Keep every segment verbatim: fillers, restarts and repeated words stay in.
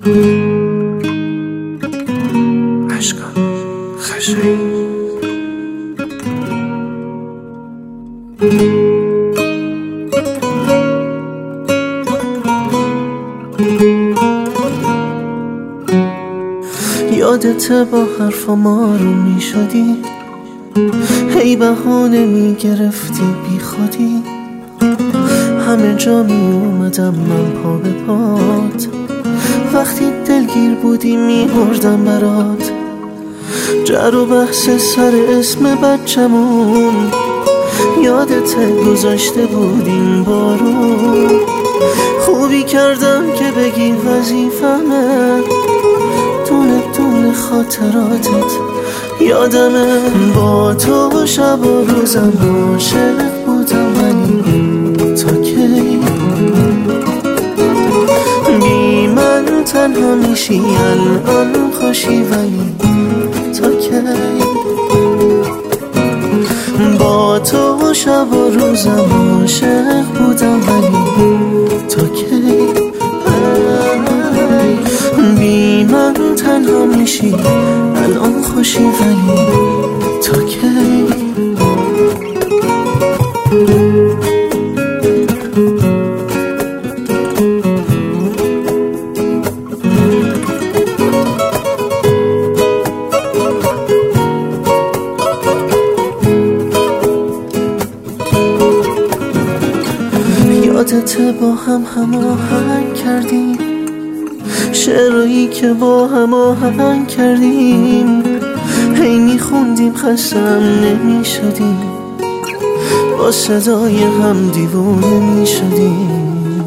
عشقم خشایی یادت با حرفا ما رو می شدی، هی بهانه می گرفتی بی خودی، همه جا می اومدم من پا به پات، وقتی دلگیر بودی می بردم برات، جر و بحث سر اسم بچمون، یادت گذاشته بودیم بارون، خوبی کردم که بگی وظیفمه، دونه دونه خاطراتت یادمه، با تو شب و روزم عاشق بودم، ولی تا کی بی من تنها میشی، الان خوشی ولی تا کی، با تو شب و روزم عاشق بودم، ولی تا کی بی من تنها میشی، الان خوشی ولی تا کی. یادت با هم هماهنگ کردیم، شعرهایی که با هم آهنگ کردیم، هی میخوندیم خستم نمیشدیم، با صدای هم دیوونه میشدیم،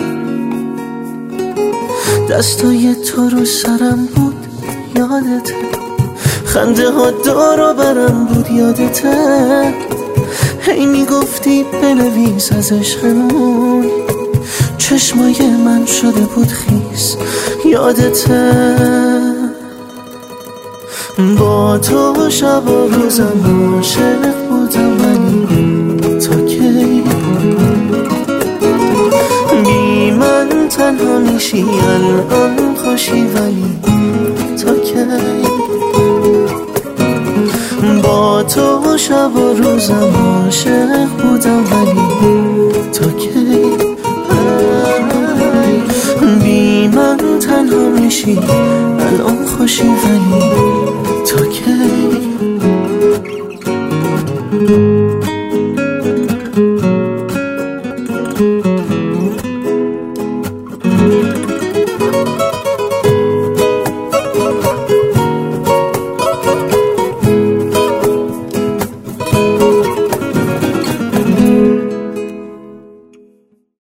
دستای تو رو سرم بود یادته، خنده ها دور و برم بود یادته، هی میگفتی بنویس از عشقمون، چشمای من شده بود خیس یادته، با تو شب و روزم عاشق بودم، ولی تا کی بی من تنها میشی، الان خوشی ولی تا کی، با تو شب و روزم عاشق بودم، ولی تا کی بی من تنها میشی، الان خوشی ولی